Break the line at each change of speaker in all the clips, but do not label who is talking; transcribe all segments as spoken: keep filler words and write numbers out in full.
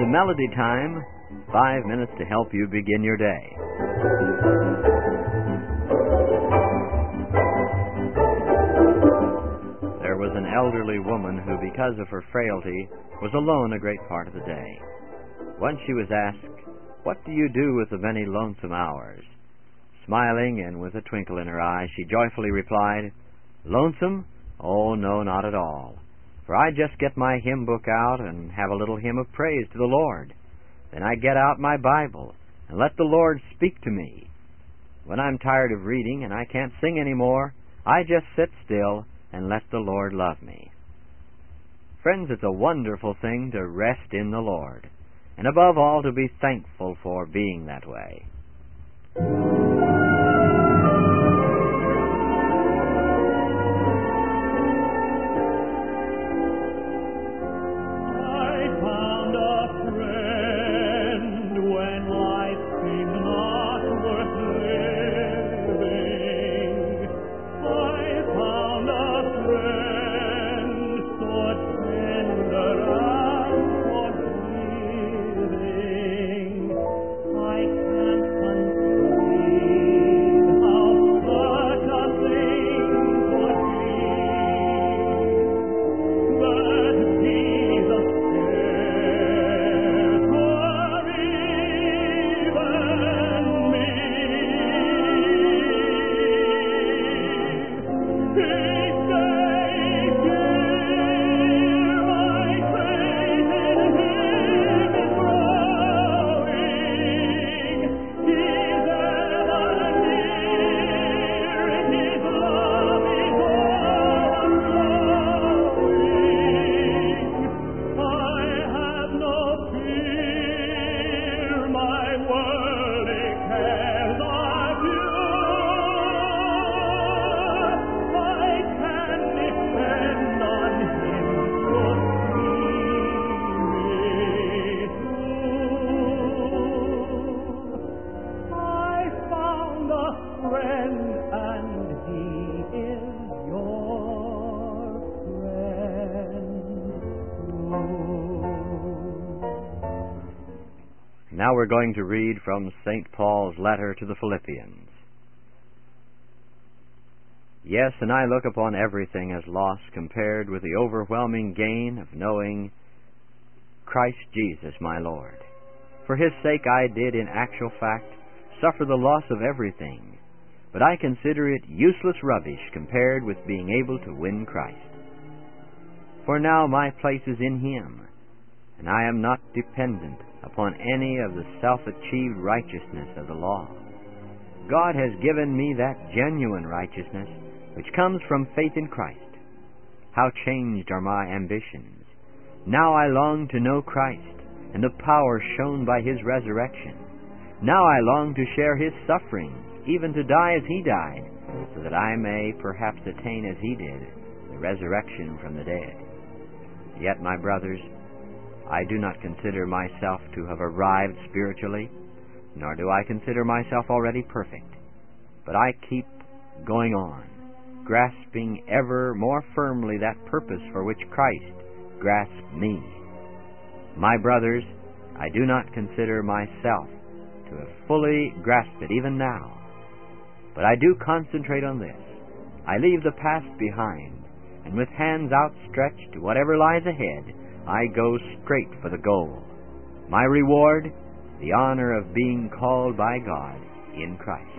to Melody Time, five minutes to help you begin your day. There was an elderly woman who, because of her frailty, was alone a great part of the day. Once she was asked, "What do you do with the many lonesome hours?" Smiling and with a twinkle in her eye, she joyfully replied, "Lonesome? Oh, no, not at all. For I just get my hymn book out and have a little hymn of praise to the Lord. Then I get out my Bible and let the Lord speak to me. When I'm tired of reading and I can't sing any more, I just sit still and let the Lord love me." Friends, it's a wonderful thing to rest in the Lord, and above all to be thankful for being that way. Now we're going to read from Saint Paul's letter to the Philippians. "Yes, and I look upon everything as loss compared with the overwhelming gain of knowing Christ Jesus my Lord. For His sake I did in actual fact suffer the loss of everything, but I consider it useless rubbish compared with being able to win Christ. For now my place is in Him, and I am not dependent upon any of the self-achieved righteousness of the law. God has given me that genuine righteousness which comes from faith in Christ. How changed are my ambitions! Now I long to know Christ and the power shown by His resurrection. Now I long to share His sufferings, even to die as He died, so that I may perhaps attain as He did the resurrection from the dead. Yet, my brothers, I do not consider myself to have arrived spiritually, nor do I consider myself already perfect, but I keep going on, grasping ever more firmly that purpose for which Christ grasped me. My brothers, I do not consider myself to have fully grasped it even now, but I do concentrate on this. I leave the past behind, and with hands outstretched to whatever lies ahead, I go straight for the goal. My reward, the honor of being called by God in Christ."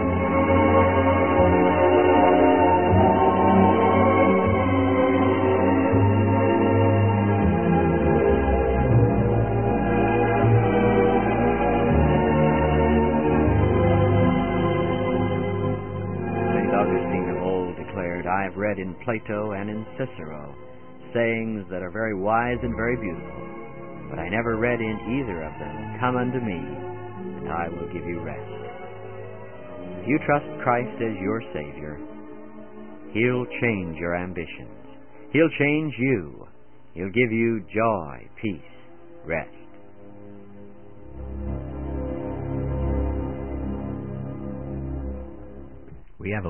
Saint Augustine of old declared, "I have read in Plato and in Cicero sayings that are very wise and very beautiful, but I never read in either of them, 'Come unto me, and I will give you rest.' If you trust Christ as your Savior, He'll change your ambitions. He'll change you. He'll give you joy, peace, rest. We have a